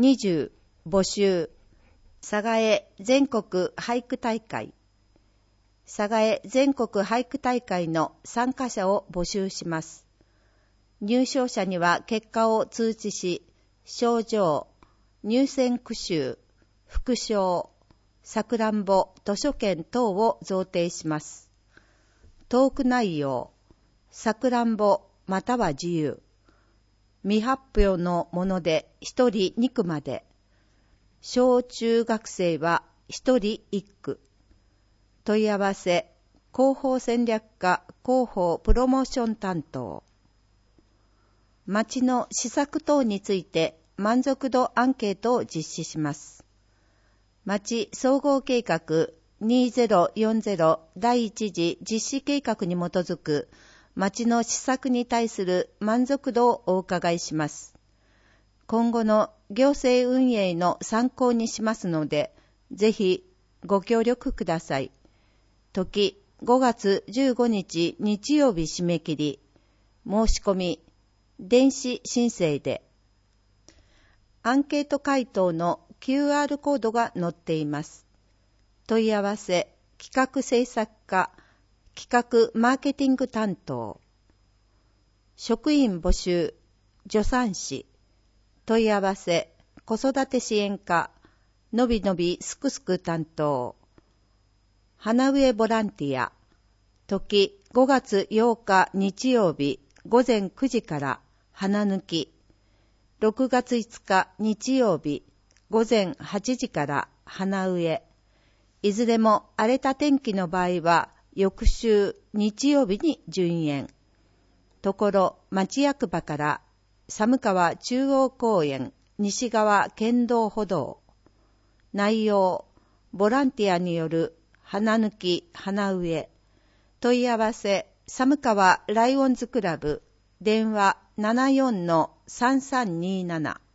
20募集佐賀江全国俳句大会佐賀江全国俳句大会の参加者を募集します。入賞者には結果を通知し、賞状、入選句集、副賞、さくらんぼ図書券等を贈呈します。トーク内容、さくらんぼまたは自由。未発表のもので一人2句まで。小中学生は一人1句。問い合わせ、広報戦略課広報プロモーション担当。町の施策等について満足度アンケートを実施します。町総合計画2040第一次実施計画に基づく町の施策に対する満足度をお伺いします。今後の行政運営の参考にしますので、ぜひご協力ください。時5月15日日曜日締め切り。申し込み、電子申請で。アンケート回答の QR コードが載っています。問い合わせ、企画制作課、企画マーケティング担当。職員募集、助産師。問い合わせ、子育て支援課、のびのびすくすく担当。花植えボランティア。時5月8日日曜日午前9時から花抜き。6月5日日曜日午前8時から花植え。いずれも荒れた天気の場合は翌週日曜日に順延。ところ町役場から寒川中央公園西側県道歩道。内容、ボランティアによる花抜き、花植え。問い合わせ、寒川ライオンズクラブ、電話74-3327。